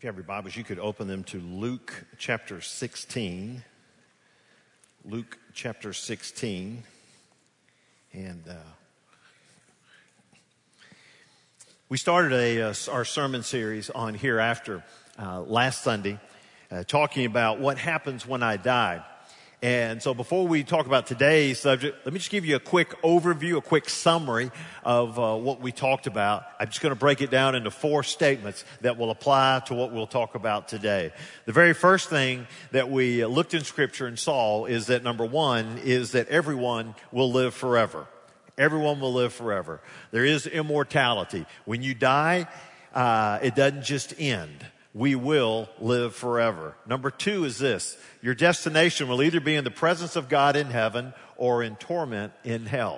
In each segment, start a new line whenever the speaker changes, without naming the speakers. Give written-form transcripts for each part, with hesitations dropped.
If you have your Bibles, you could open them to Luke chapter 16. Luke chapter 16. And we started our sermon series on Hereafter last Sunday, talking about what happens when I die. And so before we talk about today's subject, let me just give you a quick overview, a quick summary of what we talked about. I'm just going to break it down into 4 statements that will apply to what we'll talk about today. The very first thing that we looked in Scripture and saw is that number 1 is that everyone will live forever. Everyone will live forever. There is immortality. When you die, it doesn't just end. We will live forever. Number 2 is this. Your destination will either be in the presence of God in heaven or in torment in hell.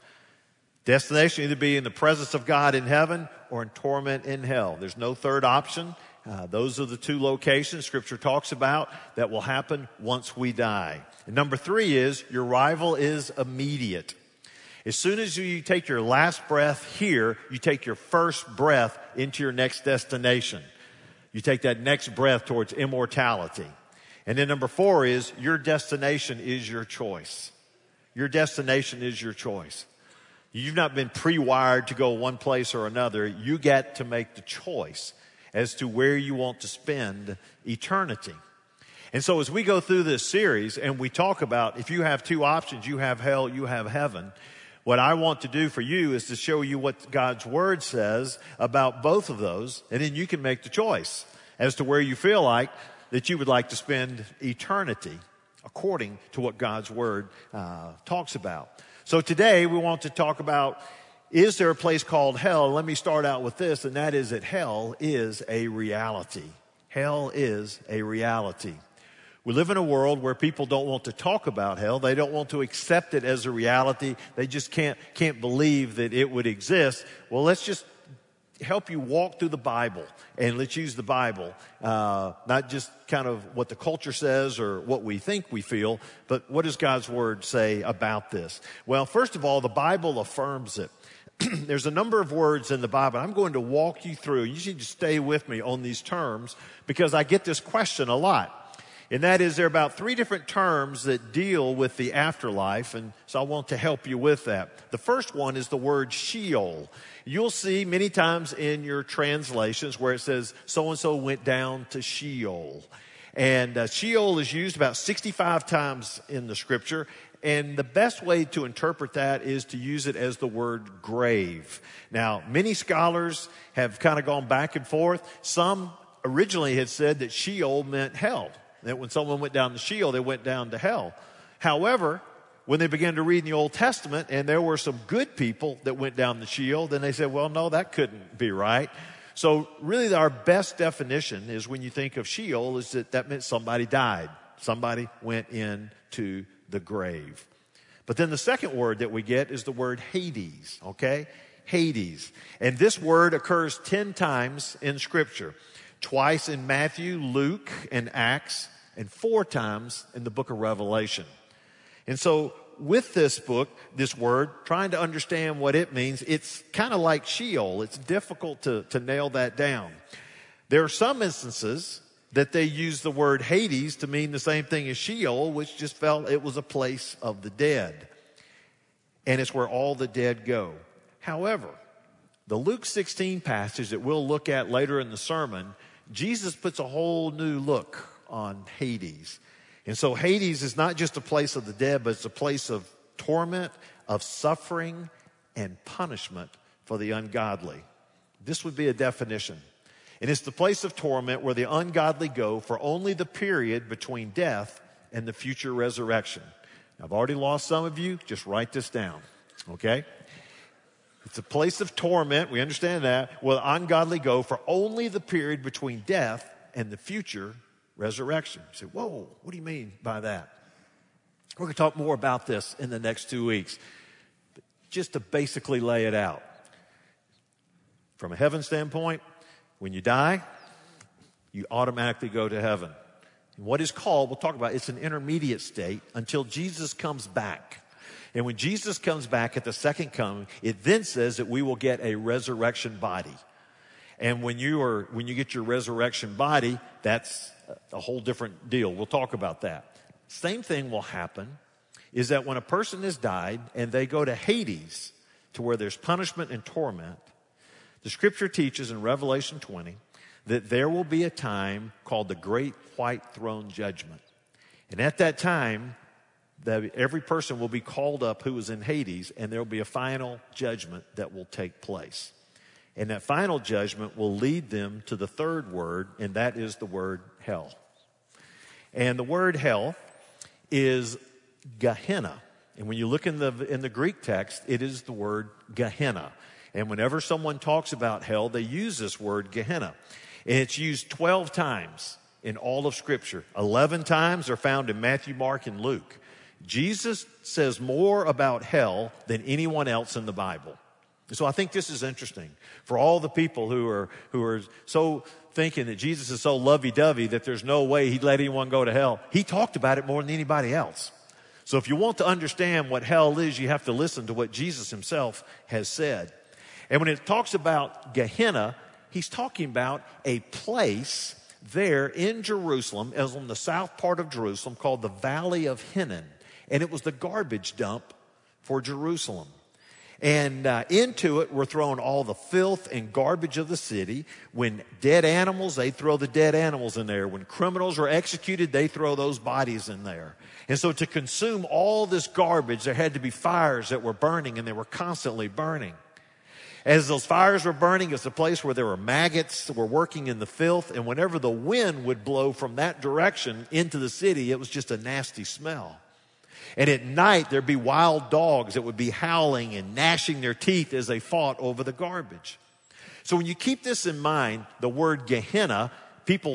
Destination will either be in the presence of God in heaven or in torment in hell. There's no third option. Those are the 2 locations Scripture talks about that will happen once we die. And number 3 is your arrival is immediate. As soon as you take your last breath here, you take your first breath into your next destination. You take that next breath towards immortality. And then number 4 is your destination is your choice. Your destination is your choice. You've not been pre-wired to go one place or another. You get to make the choice as to where you want to spend eternity. And so as we go through this series and we talk about if you have 2 options, you have hell, you have heaven. What I want to do for you is to show you what God's Word says about both of those, and then you can make the choice as to where you feel like that you would like to spend eternity according to what God's Word talks about. So today we want to talk about, is there a place called hell? Let me start out with this, and that is that hell is a reality. Hell is a reality. We live in a world where people don't want to talk about hell. They don't want to accept it as a reality. They just can't believe that it would exist. Well, let's just help you walk through the Bible, and let's use the Bible, not just kind of what the culture says or what we think we feel, but what does God's Word say about this? Well, first of all, the Bible affirms it. There's a number of words in the Bible. I'm going to walk you through. You need to stay with me on these terms because I get this question a lot. And that is, there are about 3 different terms that deal with the afterlife, and so I want to help you with that. The first one is the word Sheol. You'll see many times in your translations where it says, so-and-so went down to Sheol. And Sheol is used about 65 times in the Scripture, and the best way to interpret that is to use it as the word grave. Now, many scholars have kind of gone back and forth. Some originally had said that Sheol meant hell. That when someone went down to Sheol, they went down to hell. However, when they began to read in the Old Testament and there were some good people that went down to Sheol, then they said, well, no, that couldn't be right. So really our best definition is when you think of Sheol is that meant somebody died. Somebody went into the grave. But then the second word that we get is the word Hades, okay? Hades. And this word occurs 10 times in Scripture. Twice in Matthew, Luke, and Acts, and 4 times in the book of Revelation. And so with this book, this word, trying to understand what it means, it's kind of like Sheol. It's difficult to nail that down. There are some instances that they use the word Hades to mean the same thing as Sheol, which just felt it was a place of the dead. And it's where all the dead go. However, the Luke 16 passage that we'll look at later in the sermon, Jesus puts a whole new look on Hades. And so Hades is not just a place of the dead, but it's a place of torment, of suffering, and punishment for the ungodly. This would be a definition. And it's the place of torment where the ungodly go for only the period between death and the future resurrection. Now, I've already lost some of you. Just write this down, okay? It's a place of torment. We understand that. Where the ungodly go for only the period between death and the future resurrection. You say, whoa, what do you mean by that? We're going to talk more about this in the next 2 weeks. But just to basically lay it out. From a heaven standpoint, when you die, you automatically go to heaven. And what is called, we'll talk about, it's an intermediate state until Jesus comes back. And when Jesus comes back at the second coming, it then says that we will get a resurrection body. And when you get your resurrection body, that's a whole different deal. We'll talk about that. Same thing will happen is that when a person has died and they go to Hades, to where there's punishment and torment, the scripture teaches in Revelation 20 that there will be a time called the Great White Throne Judgment. And at that time, every person will be called up who was in Hades, and there will be a final judgment that will take place. And that final judgment will lead them to the third word, and that is the word hell. And the word hell is Gehenna. And when you look in the Greek text, it is the word Gehenna. And whenever someone talks about hell, they use this word Gehenna. And it's used 12 times in all of Scripture. 11 times are found in Matthew, Mark, and Luke. Jesus says more about hell than anyone else in the Bible. So I think this is interesting for all the people who are so thinking that Jesus is so lovey-dovey that there's no way he'd let anyone go to hell. He talked about it more than anybody else. So if you want to understand what hell is, you have to listen to what Jesus himself has said. And when it talks about Gehenna, he's talking about a place there in Jerusalem, as on the south part of Jerusalem, called the Valley of Hinnom. And it was the garbage dump for Jerusalem. And into it were thrown all the filth and garbage of the city. When dead animals, they throw the dead animals in there. When criminals are executed, they throw those bodies in there. And so to consume all this garbage, there had to be fires that were burning, and they were constantly burning. As those fires were burning, it's a place where there were maggots that were working in the filth. And whenever the wind would blow from that direction into the city, it was just a nasty smell. And at night, there'd be wild dogs that would be howling and gnashing their teeth as they fought over the garbage. So when you keep this in mind, the word Gehenna, people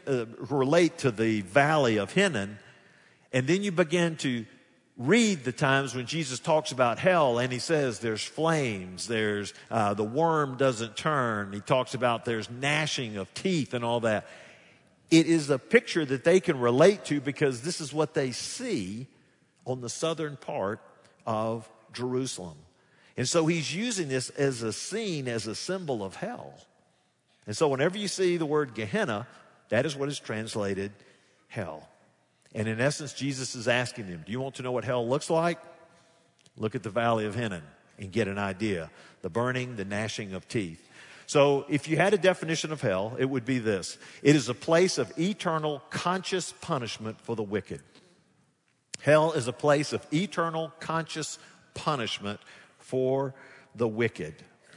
relate to the Valley of Hinnom. And then you begin to read the times when Jesus talks about hell, and he says there's flames, there's the worm doesn't turn. He talks about there's gnashing of teeth and all that. It is a picture that they can relate to because this is what they see on the southern part of Jerusalem. And so he's using this as a scene, as a symbol of hell. And so whenever you see the word Gehenna, that is what is translated hell. And in essence, Jesus is asking them, do you want to know what hell looks like? Look at the Valley of Hinnom and get an idea. The burning, the gnashing of teeth. So if you had a definition of hell, it would be this. It is a place of eternal conscious punishment for the wicked. Hell is a place of eternal conscious punishment for the wicked.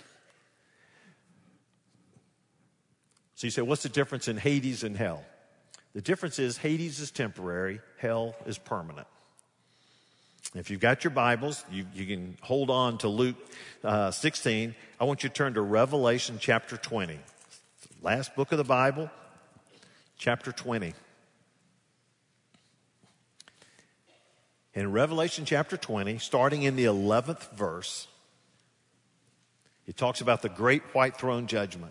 So you say, what's the difference in Hades and hell? The difference is Hades is temporary, hell is permanent. If you've got your Bibles, you can hold on to Luke 16. I want you to turn to Revelation chapter 20. Last book of the Bible, chapter 20. In Revelation chapter 20, starting in the 11th verse, it talks about the great white throne judgment.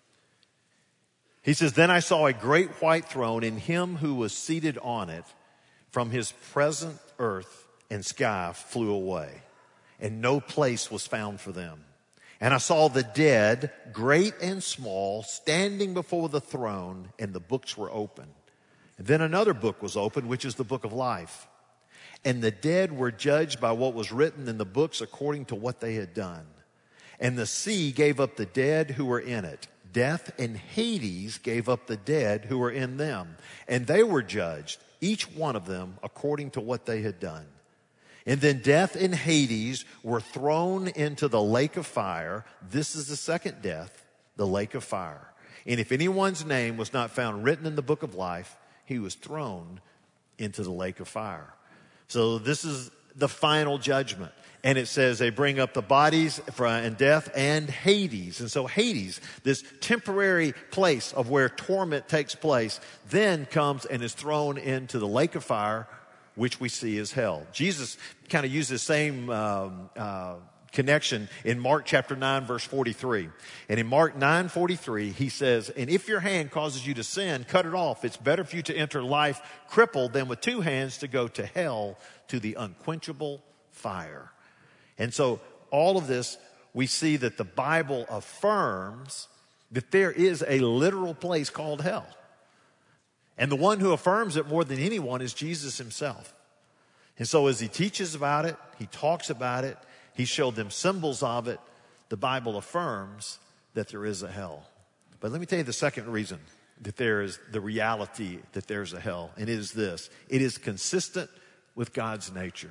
He says, then I saw a great white throne, and him who was seated on it. From his present earth and sky flew away, and no place was found for them. And I saw the dead, great and small, standing before the throne, and the books were open. And then another book was opened, which is the book of life. And the dead were judged by what was written in the books according to what they had done. And the sea gave up the dead who were in it. Death and Hades gave up the dead who were in them. And they were judged, each one of them, according to what they had done. And then death and Hades were thrown into the lake of fire. This is the second death, the lake of fire. And if anyone's name was not found written in the book of life, he was thrown into the lake of fire. So this is the final judgment. And it says they bring up the bodies in death and Hades. And so Hades, this temporary place of where torment takes place, then comes and is thrown into the lake of fire, which we see as hell. Jesus kind of used the same connection in Mark chapter 9, verse 43. And in Mark 9:43, he says, and if your hand causes you to sin, cut it off. It's better for you to enter life crippled than with two hands to go to hell, to the unquenchable fire. And so all of this, we see that the Bible affirms that there is a literal place called hell. And the one who affirms it more than anyone is Jesus himself. And so as he teaches about it, he talks about it, he showed them symbols of it, the Bible affirms that there is a hell. But let me tell you the second reason that there is the reality that there's a hell, and it is this. It is consistent with God's nature.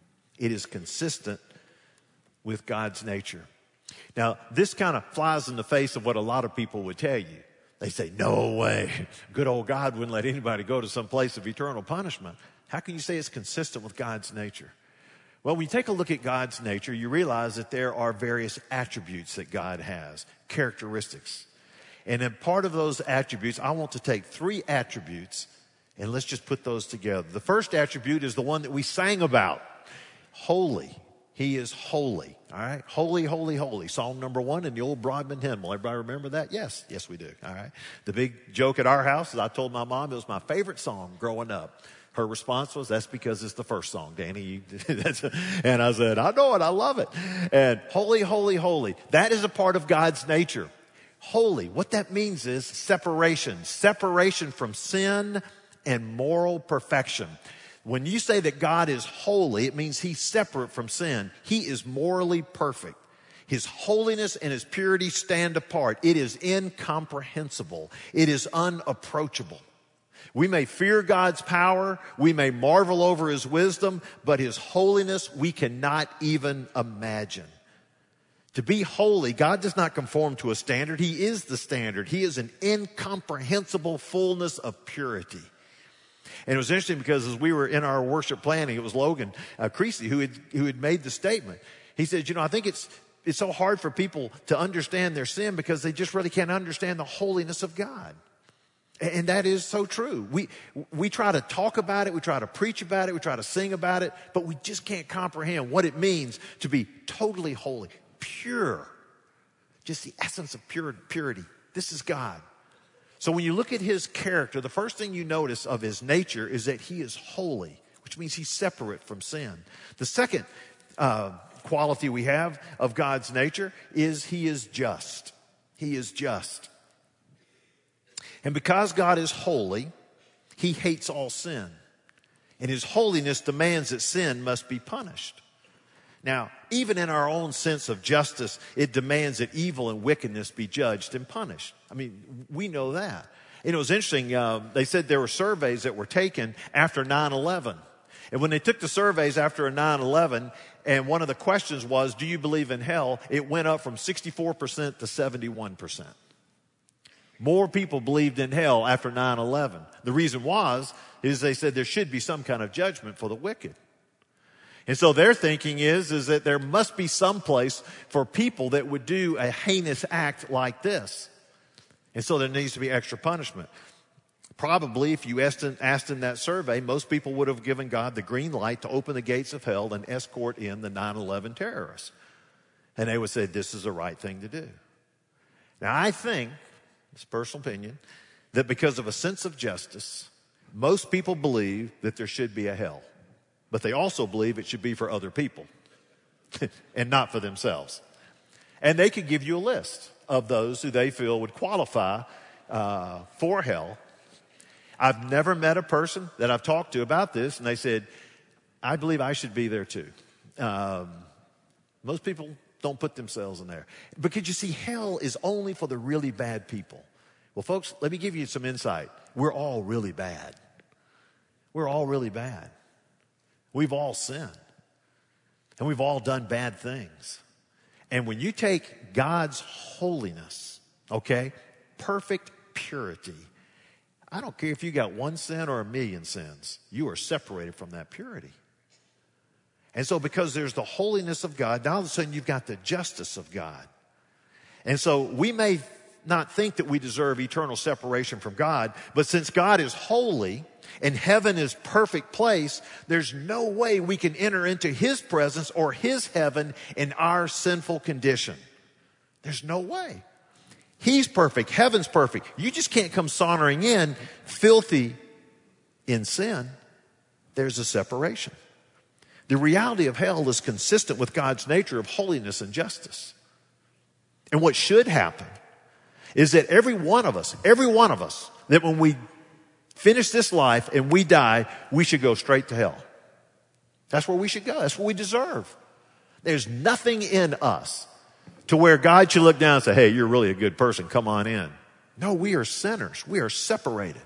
It is consistent with God's nature. Now, this kind of flies in the face of what a lot of people would tell you. They say, no way. Good old God wouldn't let anybody go to some place of eternal punishment. How can you say it's consistent with God's nature? Well, when you take a look at God's nature, you realize that there are various attributes that God has, characteristics. And in part of those attributes, I want to take 3 attributes and let's just put those together. The first attribute is the one that we sang about. Holy. He is holy. All right. Holy, holy, holy. Psalm number 1 in the old Broadman hymnal. Everybody remember that? Yes. Yes, we do. All right. The big joke at our house is I told my mom it was my favorite song growing up. Her response was, that's because it's the first song, Danny. And I said, I know it. I love it. And holy, holy, holy. That is a part of God's nature. Holy. What that means is separation. Separation from sin and moral perfection. When you say that God is holy, it means he's separate from sin. He is morally perfect. His holiness and his purity stand apart. It is incomprehensible. It is unapproachable. We may fear God's power. We may marvel over his wisdom, but his holiness we cannot even imagine. To be holy, God does not conform to a standard. He is the standard. He is an incomprehensible fullness of purity. And it was interesting because as we were in our worship planning, it was Logan Creasy who had made the statement. He said, I think it's so hard for people to understand their sin because they just really can't understand the holiness of God. And that is so true. We try to talk about it. We try to preach about it. We try to sing about it, but we just can't comprehend what it means to be totally holy, pure, just the essence of purity. This is God. So when you look at his character, the first thing you notice of his nature is that he is holy, which means he's separate from sin. The second quality we have of God's nature is he is just. He is just. And because God is holy, he hates all sin. And his holiness demands that sin must be punished. Now, even in our own sense of justice, it demands that evil and wickedness be judged and punished. I mean, we know that. And it was interesting, they said there were surveys that were taken after 9/11. And when they took the surveys after a 9/11, and one of the questions was, do you believe in hell? It went up from 64% to 71%. More people believed in hell after 9/11. The reason is they said there should be some kind of judgment for the wicked. And so their thinking is that there must be some place for people that would do a heinous act like this. And so there needs to be extra punishment. Probably if you asked in that survey, most people would have given God the green light to open the gates of hell and escort in the 9/11 terrorists. And they would say this is the right thing to do. Now I think, it's personal opinion, that because of a sense of justice, most people believe that there should be a hell. But they also believe it should be for other people and not for themselves. And they could give you a list of those who they feel would qualify for hell. I've never met a person that I've talked to about this, and they said, I believe I should be there too. Most people don't put themselves in there. Because you see, hell is only for the really bad people. Well, folks, let me give you some insight. We're all really bad. We're all really bad. We've all sinned. And we've all done bad things. And when you take God's holiness, okay, perfect purity, I don't care if you got 1 sin or 1,000,000 sins, you are separated from that purity. And so because there's the holiness of God, now all of a sudden you've got the justice of God. And so we may not think that we deserve eternal separation from God, but since God is holy and heaven is perfect place, there's no way we can enter into his presence or his heaven in our sinful condition. There's no way. He's perfect. Heaven's perfect. You just can't come sauntering in filthy in sin. There's a separation. The reality of hell is consistent with God's nature of holiness and justice. And what should happen is that every one of us, that when we finish this life and we die, we should go straight to hell. That's where we should go. That's what we deserve. There's nothing in us to where God should look down and say, hey, you're really a good person. Come on in. No, we are sinners. We are separated.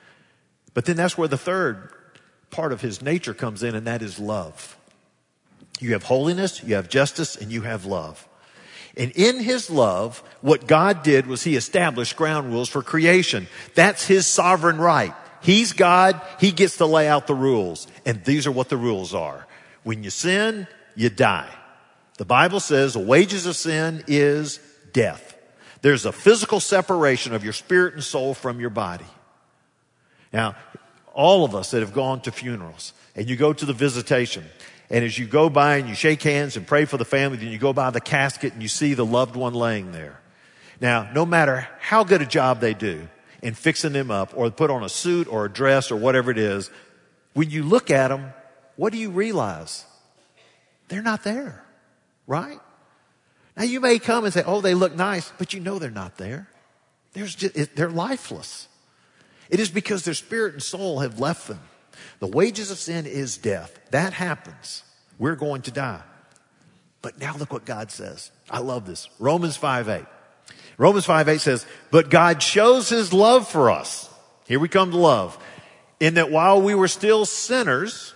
But then that's where the third part of his nature comes in, and that is love. You have holiness, you have justice, and you have love. And in his love, what God did was he established ground rules for creation. That's his sovereign right. He's God. He gets to lay out the rules. And these are what the rules are. When you sin, you die. The Bible says the wages of sin is death. There's a physical separation of your spirit and soul from your body. Now, all of us that have gone to funerals, and you go to the visitation, and as you go by and you shake hands and pray for the family, then you go by the casket and you see the loved one laying there. Now, no matter how good a job they do in fixing them up or put on a suit or a dress or whatever it is, when you look at them, what do you realize? They're not there, right? Now, you may come and say, oh, they look nice, but you know they're not there. They're lifeless. It is because their spirit and soul have left them. The wages of sin is death. That happens. We're going to die. But now look what God says. I love this. Romans 5:8. Romans 5:8 says, but God shows his love for us. Here we come to love. In that while we were still sinners,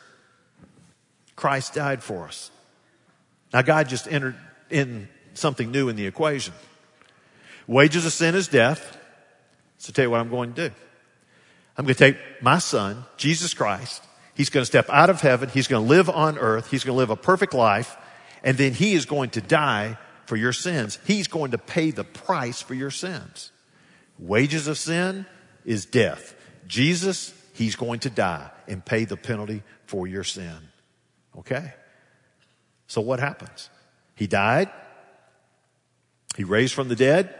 Christ died for us. Now God just entered in something new in the equation. Wages of sin is death. So tell you what I'm going to do. I'm going to take my son, Jesus Christ. He's going to step out of heaven. He's going to live on earth. He's going to live a perfect life. And then he is going to die for your sins. He's going to pay the price for your sins. Wages of sin is death. Jesus, he's going to die and pay the penalty for your sin. Okay? So what happens? He died. He raised from the dead.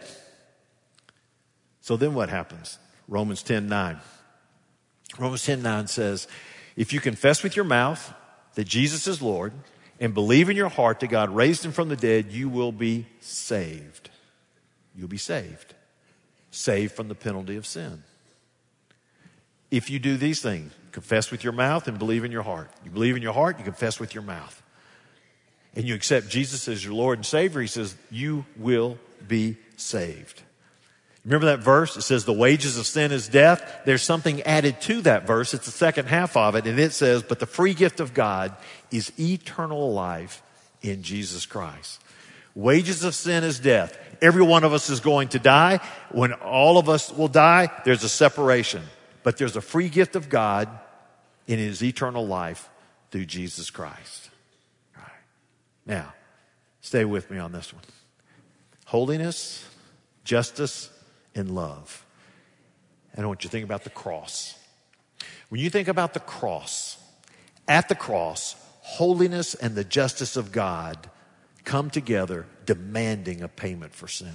So then what happens? Romans 10:9. Romans 10:9 says, if you confess with your mouth that Jesus is Lord and believe in your heart that God raised him from the dead, you will be saved. You'll be saved. Saved from the penalty of sin. If you do these things, confess with your mouth and believe in your heart. You believe in your heart, you confess with your mouth. And you accept Jesus as your Lord and Savior, he says, you will be saved. Remember that verse? It says the wages of sin is death. There's something added to that verse. It's the second half of it. And it says, but the free gift of God is eternal life in Jesus Christ. Wages of sin is death. Every one of us is going to die. When all of us will die, there's a separation. But there's a free gift of God in his eternal life through Jesus Christ. All right. Now, stay with me on this one. Holiness, justice, and love. And I want you to think about the cross. When you think about the cross, at the cross, holiness and the justice of God come together demanding a payment for sin.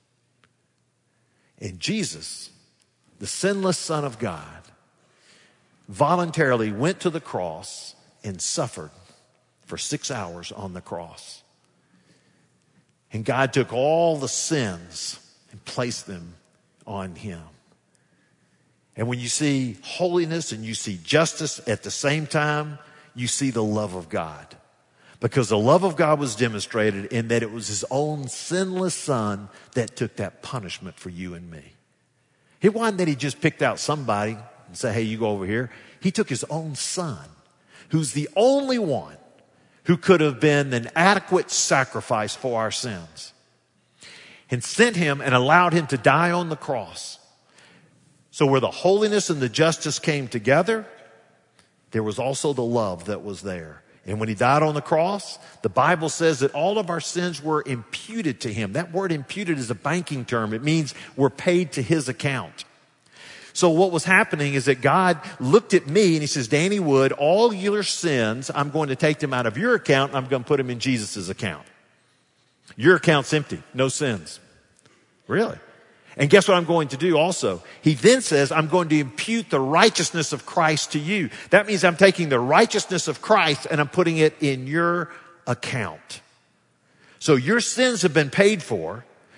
And Jesus, the sinless Son of God, voluntarily went to the cross and suffered for 6 hours on the cross. And God took all the sins and placed them on him. And when you see holiness and you see justice at the same time, you see the love of God. Because the love of God was demonstrated in that it was his own sinless son that took that punishment for you and me. It wasn't that he just picked out somebody and said, hey, you go over here. He took his own son, who's the only one who could have been an adequate sacrifice for our sins, and sent him and allowed him to die on the cross. So where the holiness and the justice came together, there was also the love that was there. And when he died on the cross, the Bible says that all of our sins were imputed to him. That word imputed is a banking term. It means we're paid to his account. So what was happening is that God looked at me and he says, Danny Wood, all your sins, I'm going to take them out of your account and I'm going to put them in Jesus' account. Your account's empty, no sins. Really? And guess what I'm going to do also? He then says, I'm going to impute the righteousness of Christ to you. That means I'm taking the righteousness of Christ and I'm putting it in your account. So your sins have been paid for.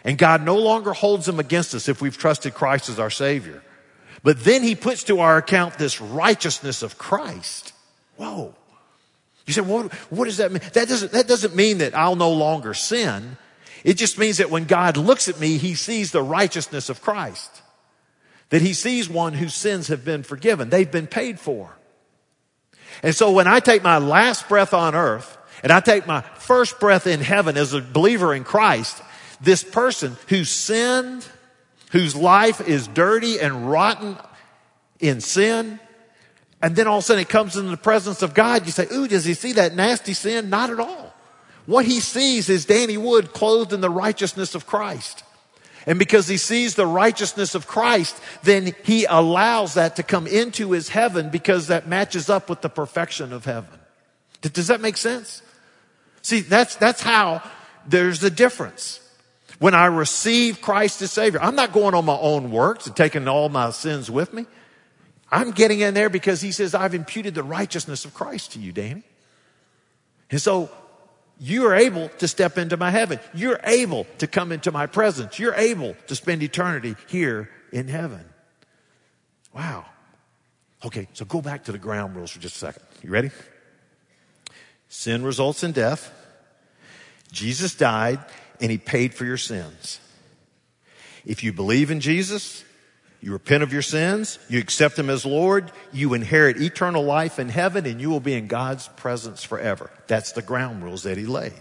And God no longer holds them against us if we've trusted Christ as our Savior. But then he puts to our account this righteousness of Christ. Whoa. You say, what does that mean? That doesn't mean that I'll no longer sin. It just means that when God looks at me, he sees the righteousness of Christ. That he sees one whose sins have been forgiven. They've been paid for. And so when I take my last breath on earth and I take my first breath in heaven as a believer in Christ, this person who sinned, whose life is dirty and rotten in sin, and then all of a sudden it comes into the presence of God, you say, ooh, does he see that nasty sin? Not at all. What he sees is Danny Wood clothed in the righteousness of Christ. And because he sees the righteousness of Christ, then he allows that to come into his heaven because that matches up with the perfection of heaven. Does that make sense? See, that's how there's a difference. When I receive Christ as Savior, I'm not going on my own works and taking all my sins with me. I'm getting in there because he says, I've imputed the righteousness of Christ to you, Danny. And so you are able to step into my heaven. You're able to come into my presence. You're able to spend eternity here in heaven. Wow. Okay, so go back to the ground rules for just a second. You ready? Sin results in death. Jesus died and he paid for your sins. If you believe in Jesus, you repent of your sins, you accept him as Lord, you inherit eternal life in heaven, and you will be in God's presence forever. That's the ground rules that he laid.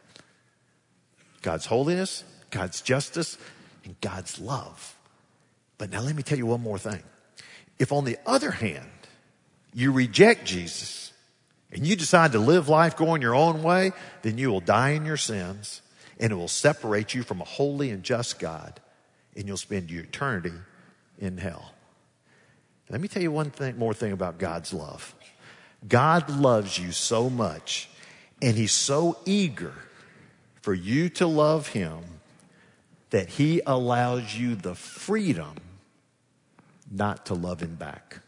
God's holiness, God's justice, and God's love. But now let me tell you one more thing. If on the other hand, you reject Jesus, and you decide to live life going your own way, then you will die in your sins, and it will separate you from a holy and just God, and you'll spend your eternity in hell. Let me tell you one more thing about God's love. God loves you so much, and he's so eager for you to love him that he allows you the freedom not to love him back.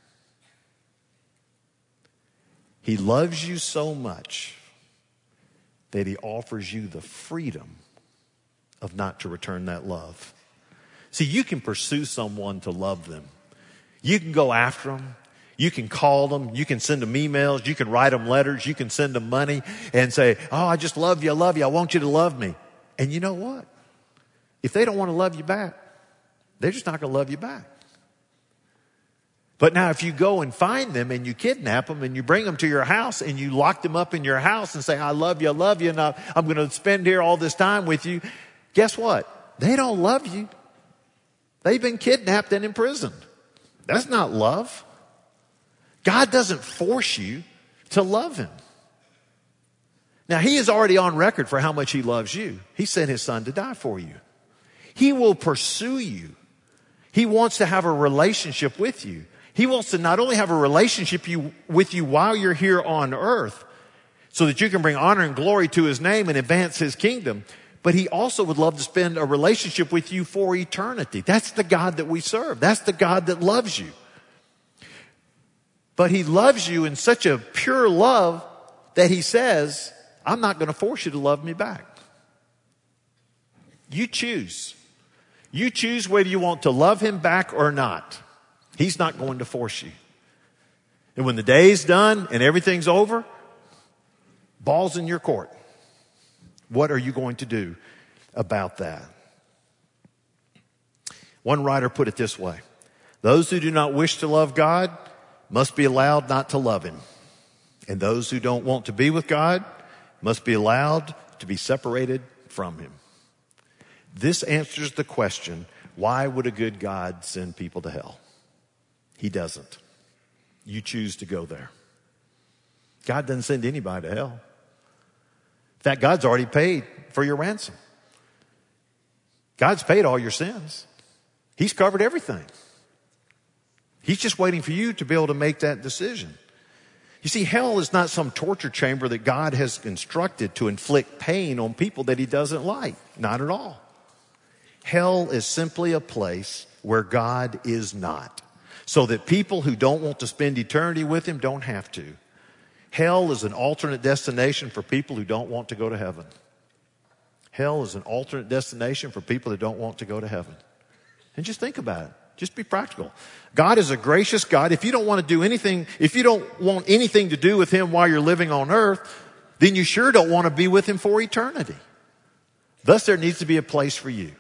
He loves you so much that he offers you the freedom of not to return that love. See, you can pursue someone to love them. You can go after them. You can call them. You can send them emails. You can write them letters. You can send them money and say, oh, I just love you. I love you. I want you to love me. And you know what? If they don't want to love you back, they're just not going to love you back. But now if you go and find them and you kidnap them and you bring them to your house and you lock them up in your house and say, I love you, and I'm going to spend here all this time with you. Guess what? They don't love you. They've been kidnapped and imprisoned. That's not love. God doesn't force you to love him. Now, he is already on record for how much he loves you. He sent his son to die for you. He will pursue you. He wants to have a relationship with you. He wants to not only have a relationship with you while you're here on earth so that you can bring honor and glory to his name and advance his kingdom, but he also would love to spend a relationship with you for eternity. That's the God that we serve. That's the God that loves you. But he loves you in such a pure love that he says, I'm not going to force you to love me back. You choose. You choose whether you want to love him back or not. He's not going to force you. And when the day's done and everything's over, ball's in your court. What are you going to do about that? One writer put it this way: those who do not wish to love God must be allowed not to love him. And those who don't want to be with God must be allowed to be separated from him. This answers the question, why would a good God send people to hell? He doesn't. You choose to go there. God doesn't send anybody to hell. In fact, God's already paid for your ransom. God's paid all your sins. He's covered everything. He's just waiting for you to be able to make that decision. You see, hell is not some torture chamber that God has constructed to inflict pain on people that he doesn't like. Not at all. Hell is simply a place where God is not, so that people who don't want to spend eternity with him don't have to. Hell is an alternate destination for people who don't want to go to heaven. Hell is an alternate destination for people that don't want to go to heaven. And just think about it. Just be practical. God is a gracious God. If you don't want to do anything, if you don't want anything to do with Him while you're living on earth, then you sure don't want to be with Him for eternity. Thus, there needs to be a place for you.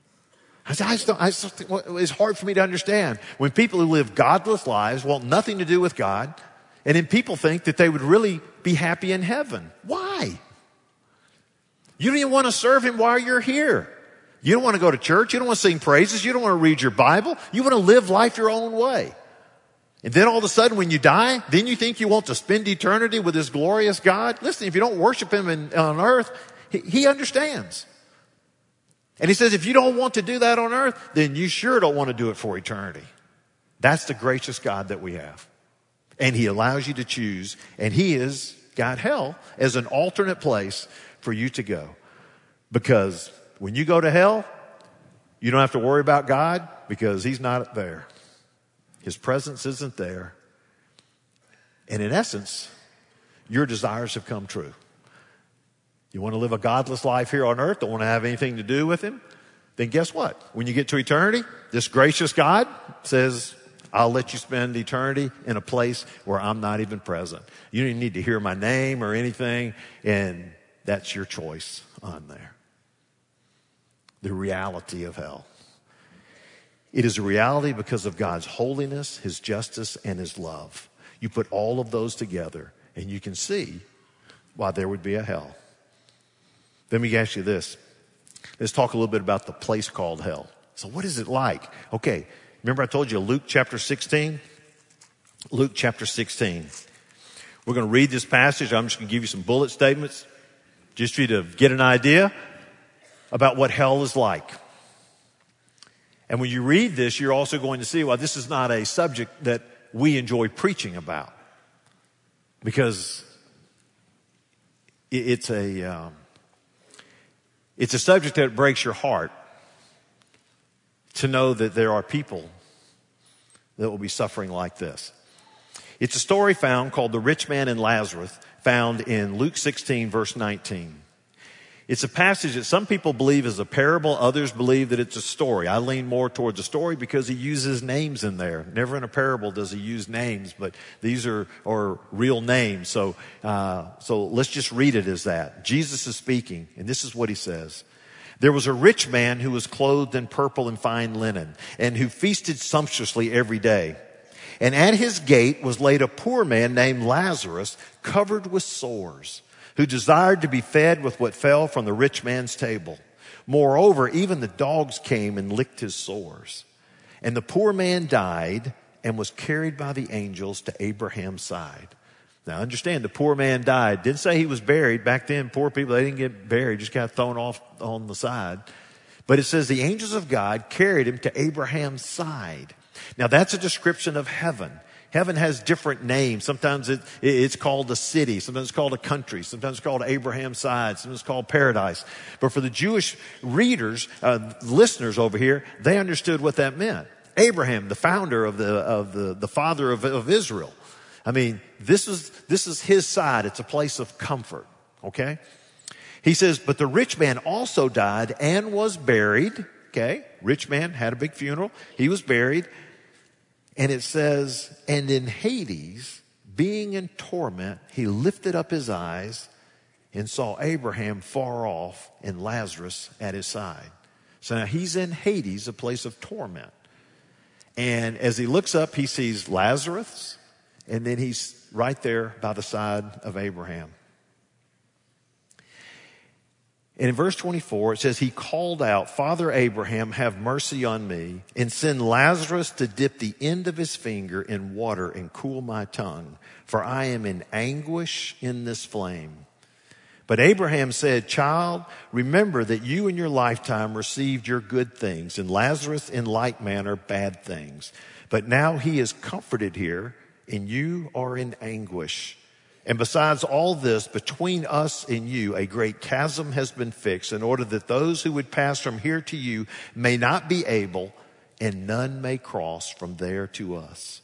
It's hard for me to understand when people who live godless lives want nothing to do with God, and then people think that they would really be happy in heaven. Why? You don't even want to serve Him while you're here. You don't want to go to church. You don't want to sing praises. You don't want to read your Bible. You want to live life your own way. And then all of a sudden when you die, then you think you want to spend eternity with this glorious God? Listen, if you don't worship Him on earth, He understands. And He says, if you don't want to do that on earth, then you sure don't want to do it for eternity. That's the gracious God that we have. And He allows you to choose. And He has got hell as an alternate place for you to go. Because when you go to hell, you don't have to worry about God because He's not there. His presence isn't there. And in essence, your desires have come true. You want to live a godless life here on earth, don't want to have anything to do with Him, then guess what? When you get to eternity, this gracious God says, I'll let you spend eternity in a place where I'm not even present. You don't even need to hear my name or anything, and that's your choice on there. The reality of hell. It is a reality because of God's holiness, His justice, and His love. You put all of those together, and you can see why there would be a hell. Let me ask you this. Let's talk a little bit about the place called hell. So what is it like? Okay, remember I told you Luke chapter 16? Luke chapter 16. We're going to read this passage. I'm just going to give you some bullet statements just for you to get an idea about what hell is like. And when you read this, you're also going to see, well, this is not a subject that we enjoy preaching about. Because it's a subject that breaks your heart to know that there are people that will be suffering like this. It's a story called The Rich Man and Lazarus, found in Luke 16, verse 19. It's a passage that some people believe is a parable. Others believe that it's a story. I lean more towards a story because he uses names in there. Never in a parable does he use names, but these are real names. So let's just read it as that. Jesus is speaking, and this is what he says. There was a rich man who was clothed in purple and fine linen, and who feasted sumptuously every day. And at his gate was laid a poor man named Lazarus, covered with sores, who desired to be fed with what fell from the rich man's table. Moreover, even the dogs came and licked his sores. And the poor man died and was carried by the angels to Abraham's side. Now understand, the poor man died. Didn't say he was buried. Back then, poor people, they didn't get buried, just got thrown off on the side. But it says the angels of God carried him to Abraham's side. Now that's a description of heaven. Heaven has different names. Sometimes it's called a city. Sometimes it's called a country. Sometimes it's called Abraham's side. Sometimes it's called paradise. But for the Jewish readers, listeners over here, they understood what that meant. Abraham, the founder of the father of Israel. I mean, this is his side. It's a place of comfort. Okay? He says, but the rich man also died and was buried. Okay? Rich man had a big funeral. He was buried. And it says, and in Hades, being in torment, he lifted up his eyes and saw Abraham far off and Lazarus at his side. So now he's in Hades, a place of torment. And as he looks up, he sees Lazarus, and then he's right there by the side of Abraham. And in verse 24, it says, he called out, Father Abraham, have mercy on me, and send Lazarus to dip the end of his finger in water and cool my tongue, for I am in anguish in this flame. But Abraham said, child, remember that you in your lifetime received your good things, and Lazarus in like manner bad things. But now he is comforted here, and you are in anguish. And besides all this, between us and you, a great chasm has been fixed in order that those who would pass from here to you may not be able, and none may cross from there to us.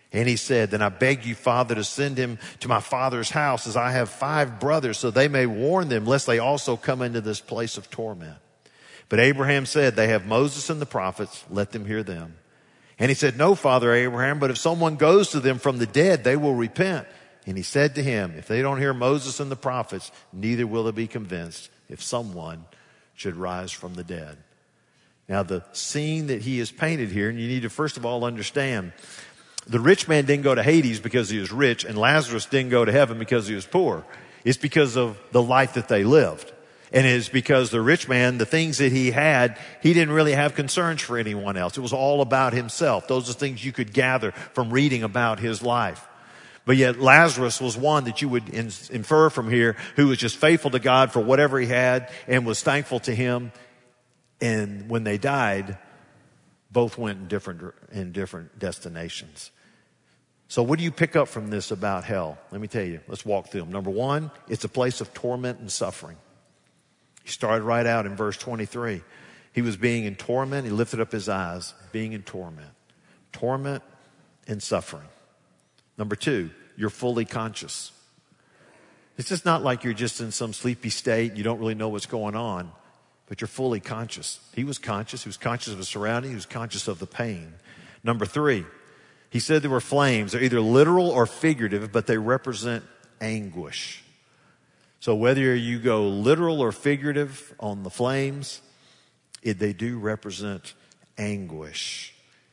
And he said, then I beg you, Father, to send him to my father's house, as I have 5 brothers, so they may warn them, lest they also come into this place of torment. But Abraham said, they have Moses and the prophets, let them hear them. And he said, no, Father Abraham, but if someone goes to them from the dead, they will repent. And he said to him, if they don't hear Moses and the prophets, neither will they be convinced if someone should rise from the dead. Now, the scene that he has painted here, and you need to first of all understand, the rich man didn't go to Hades because he was rich, and Lazarus didn't go to heaven because he was poor. It's because of the life that they lived. And it's because the rich man, the things that he had, he didn't really have concerns for anyone else. It was all about himself. Those are things you could gather from reading about his life. But yet Lazarus was one that you would infer from here who was just faithful to God for whatever he had and was thankful to him. And when they died, both went in different destinations. So what do you pick up from this about hell? Let me tell you. Let's walk through them. Number 1, it's a place of torment and suffering. He started right out in verse 23. He was being in torment. He lifted up his eyes, being in torment. Torment and suffering. Number 2, you're fully conscious. It's just not like you're just in some sleepy state. You don't really know what's going on, but you're fully conscious. He was conscious. He was conscious of his surroundings. He was conscious of the pain. Number 3, he said there were flames. They're either literal or figurative, but they represent anguish. So whether you go literal or figurative on the flames, they do represent anguish.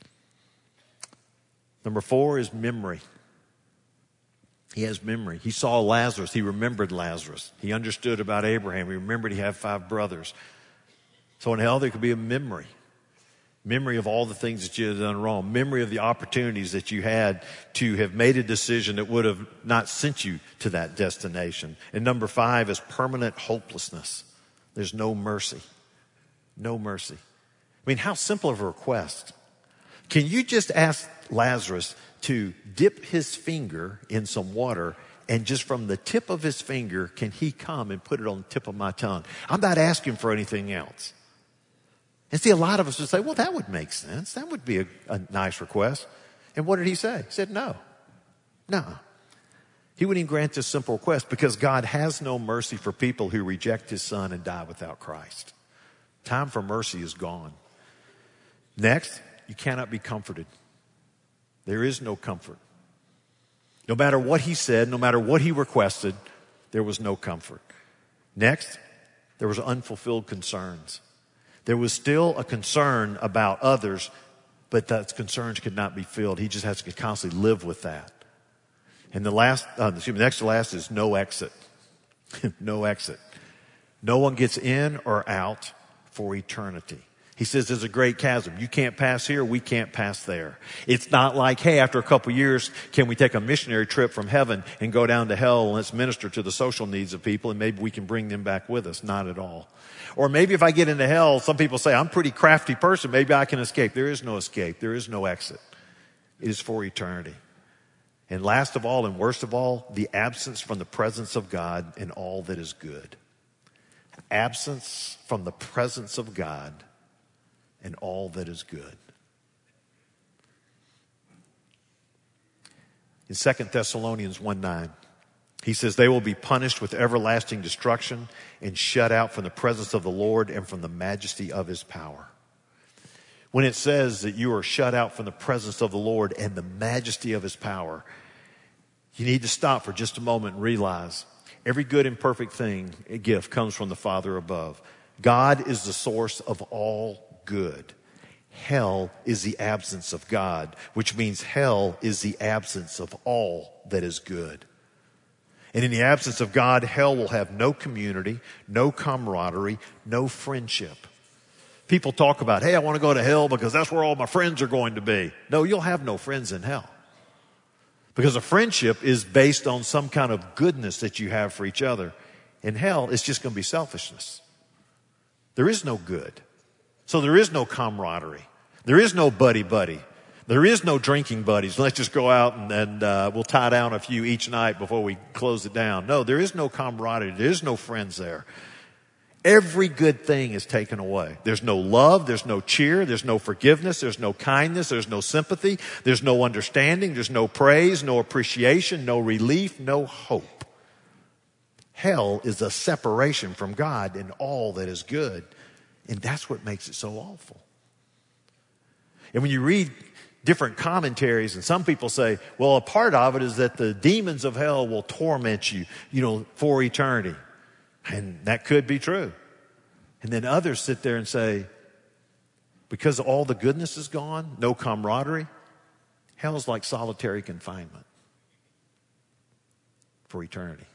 Number 4 is memory. He has memory. He saw Lazarus. He remembered Lazarus. He understood about Abraham. He remembered he had 5 brothers. So in hell, there could be a memory. Memory of all the things that you had done wrong. Memory of the opportunities that you had to have made a decision that would have not sent you to that destination. And number 5 is permanent hopelessness. There's no mercy. No mercy. I mean, how simple of a request. Can you just ask Lazarus to dip his finger in some water, and just from the tip of his finger, can he come and put it on the tip of my tongue? I'm not asking for anything else. And see, a lot of us would say, well, that would make sense. That would be a nice request. And what did he say? He said, no. No. He wouldn't even grant this simple request because God has no mercy for people who reject his son and die without Christ. Time for mercy is gone. Next, you cannot be comforted. There is no comfort. No matter what he said, no matter what he requested, there was no comfort. Next, there was unfulfilled concerns. There was still a concern about others, but those concerns could not be filled. He just has to constantly live with that. And next to last is no exit. No exit. No one gets in or out for eternity. He says there's a great chasm. You can't pass here, we can't pass there. It's not like, hey, after a couple years, can we take a missionary trip from heaven and go down to hell and let's minister to the social needs of people and maybe we can bring them back with us? Not at all. Or maybe if I get into hell, some people say, I'm a pretty crafty person, maybe I can escape. There is no escape. There is no exit. It is for eternity. And last of all and worst of all, the absence from the presence of God in all that is good. Absence from the presence of God and all that is good. In 2 Thessalonians 1:9, he says, they will be punished with everlasting destruction and shut out from the presence of the Lord and from the majesty of his power. When it says that you are shut out from the presence of the Lord and the majesty of his power, you need to stop for just a moment and realize every good and perfect thing, a gift, comes from the Father above. God is the source of all good. Hell is the absence of God, which means hell is the absence of all that is good. And in the absence of God, hell will have no community, no camaraderie, no friendship. People talk about, hey, I want to go to hell because that's where all my friends are going to be. No, you'll have no friends in hell. Because a friendship is based on some kind of goodness that you have for each other. In hell, it's just going to be selfishness. There is no good. So there is no camaraderie. There is no buddy-buddy. There is no drinking buddies. Let's just go out and we'll tie down a few each night before we close it down. No, there is no camaraderie. There is no friends there. Every good thing is taken away. There's no love, there's no cheer, there's no forgiveness, there's no kindness, there's no sympathy, there's no understanding, there's no praise, no appreciation, no relief, no hope. Hell is a separation from God and all that is good. And that's what makes it so awful. And when you read different commentaries, and some people say, well, a part of it is that the demons of hell will torment you, for eternity. And that could be true. And then others sit there and say, because all the goodness is gone, no camaraderie, hell is like solitary confinement for eternity.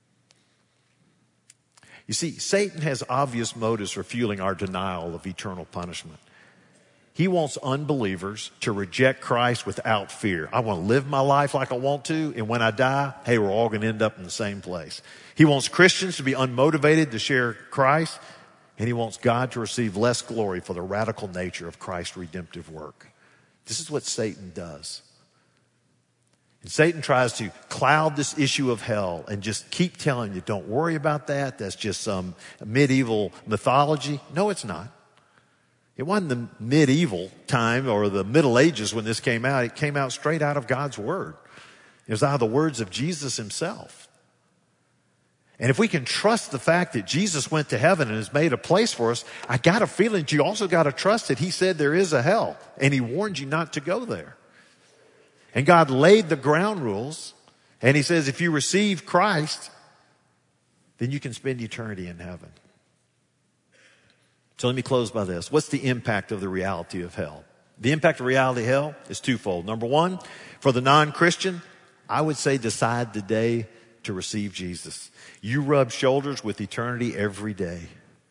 You see, Satan has obvious motives for fueling our denial of eternal punishment. He wants unbelievers to reject Christ without fear. I want to live my life like I want to, and when I die, hey, we're all going to end up in the same place. He wants Christians to be unmotivated to share Christ, and he wants God to receive less glory for the radical nature of Christ's redemptive work. This is what Satan does. And Satan tries to cloud this issue of hell and just keep telling you, don't worry about that. That's just some medieval mythology. No, it's not. It wasn't the medieval time or the Middle Ages when this came out. It came out straight out of God's Word. It was out of the words of Jesus himself. And if we can trust the fact that Jesus went to heaven and has made a place for us, I got a feeling that you also got to trust that he said there is a hell and he warned you not to go there. And God laid the ground rules and he says if you receive Christ, then you can spend eternity in heaven. So let me close by this. What's the impact of the reality of hell? The impact of reality of hell is twofold. Number one, for the non-Christian, I would say decide today to receive Jesus. You rub shoulders with eternity every day.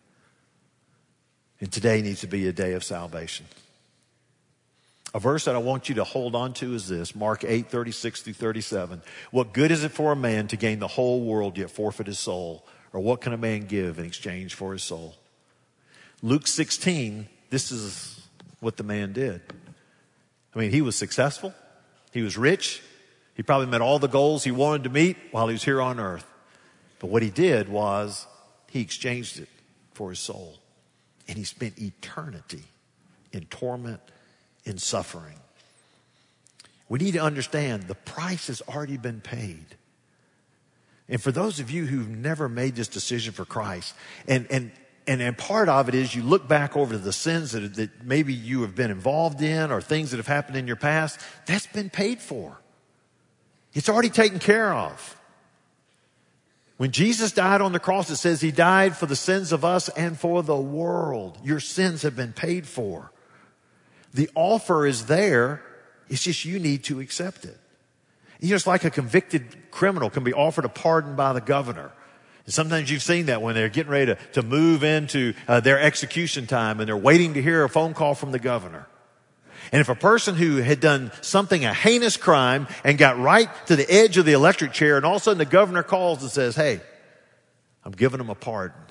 And today needs to be a day of salvation. A verse that I want you to hold on to is this, Mark 8:36-37. What good is it for a man to gain the whole world yet forfeit his soul? Or what can a man give in exchange for his soul? Luke 16, this is what the man did. I mean, he was successful. He was rich. He probably met all the goals he wanted to meet while he was here on earth. But what he did was he exchanged it for his soul. And he spent eternity in torment, in suffering. We need to understand the price has already been paid. And for those of you who've never made this decision for Christ, and part of it is you look back over the sins that maybe you have been involved in or things that have happened in your past, that's been paid for. It's already taken care of. When Jesus died on the cross, it says he died for the sins of us and for the world. Your sins have been paid for. The offer is there. It's just you need to accept it. It's like a convicted criminal can be offered a pardon by the governor. And sometimes you've seen that when they're getting ready to move into their execution time and they're waiting to hear a phone call from the governor. And if a person who had done something, a heinous crime, and got right to the edge of the electric chair, and all of a sudden the governor calls and says, hey, I'm giving him a pardon.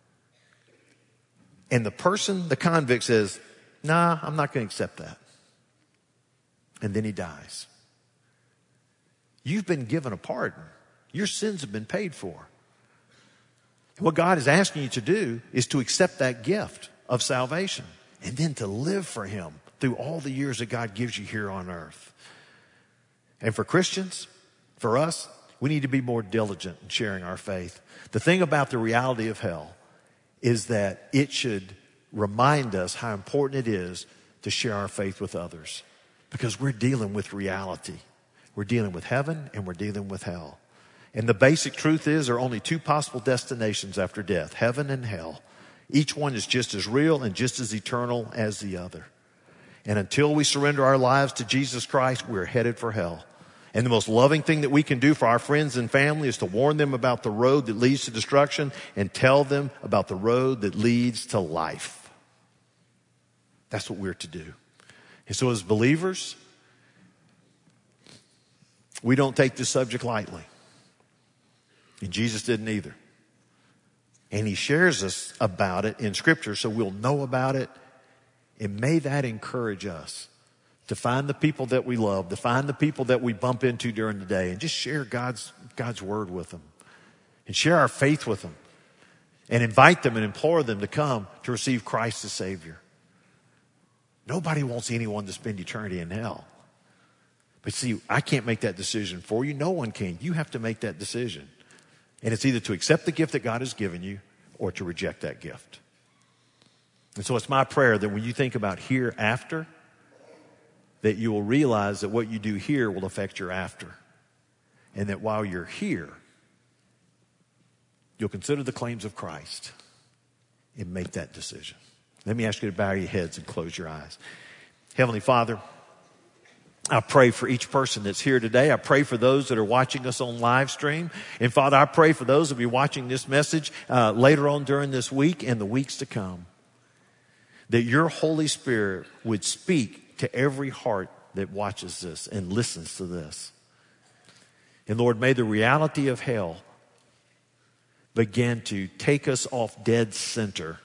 And the person, the convict says, nah, I'm not going to accept that. And then he dies. You've been given a pardon. Your sins have been paid for. What God is asking you to do is to accept that gift of salvation and then to live for him through all the years that God gives you here on earth. And for Christians, for us, we need to be more diligent in sharing our faith. The thing about the reality of hell is that it should remind us how important it is to share our faith with others, because we're dealing with reality. We're dealing with heaven and we're dealing with hell. And the basic truth is there are only two possible destinations after death, heaven and hell. Each one is just as real and just as eternal as the other. And until we surrender our lives to Jesus Christ, we're headed for hell. And the most loving thing that we can do for our friends and family is to warn them about the road that leads to destruction and tell them about the road that leads to life. That's what we're to do. And so as believers, we don't take this subject lightly. And Jesus didn't either. And he shares us about it in Scripture so we'll know about it. And may that encourage us to find the people that we love, to find the people that we bump into during the day, and just share God's word with them. And share our faith with them. and invite them and implore them to come to receive Christ as Savior. Nobody wants anyone to spend eternity in hell. But see, I can't make that decision for you. No one can. You have to make that decision. And it's either to accept the gift that God has given you or to reject that gift. And so it's my prayer that when you think about hereafter, that you will realize that what you do here will affect your after. And that while you're here, you'll consider the claims of Christ and make that decision. Let me ask you to bow your heads and close your eyes. Heavenly Father, I pray for each person that's here today. I pray for those that are watching us on live stream. And Father, I pray for those that will be watching this message later on during this week and the weeks to come, that your Holy Spirit would speak to every heart that watches this and listens to this. And Lord, may the reality of hell begin to take us off dead center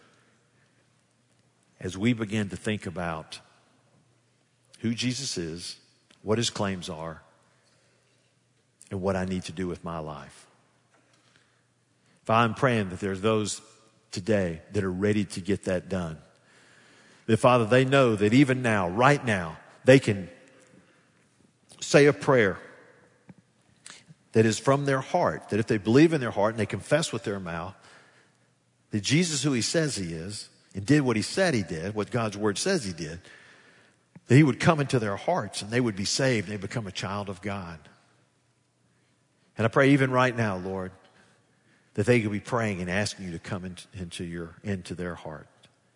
as we begin to think about who Jesus is, what his claims are, and what I need to do with my life. Father, I'm praying that there's those today that are ready to get that done. That, Father, they know that even now, right now, they can say a prayer that is from their heart, that if they believe in their heart and they confess with their mouth that Jesus, who he says he is, and did what he said he did, what God's word says he did, that he would come into their hearts and they would be saved and they become a child of God. And I pray even right now, Lord, that they could be praying and asking you to come into their heart.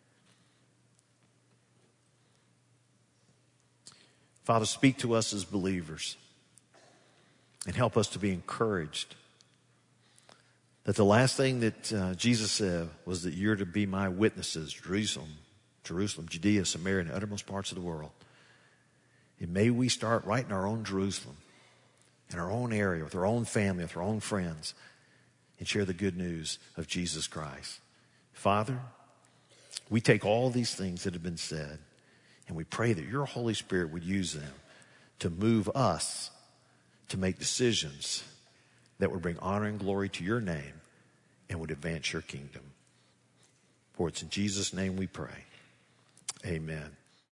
Father, speak to us as believers and help us to be encouraged that the last thing that Jesus said was that you're to be my witnesses, Jerusalem, Judea, Samaria, and the uttermost parts of the world. And may we start right in our own Jerusalem, in our own area, with our own family, with our own friends, and share the good news of Jesus Christ. Father, we take all these things that have been said, and we pray that your Holy Spirit would use them to move us to make decisions that would bring honor and glory to your name and would advance your kingdom. For it's in Jesus' name we pray. Amen.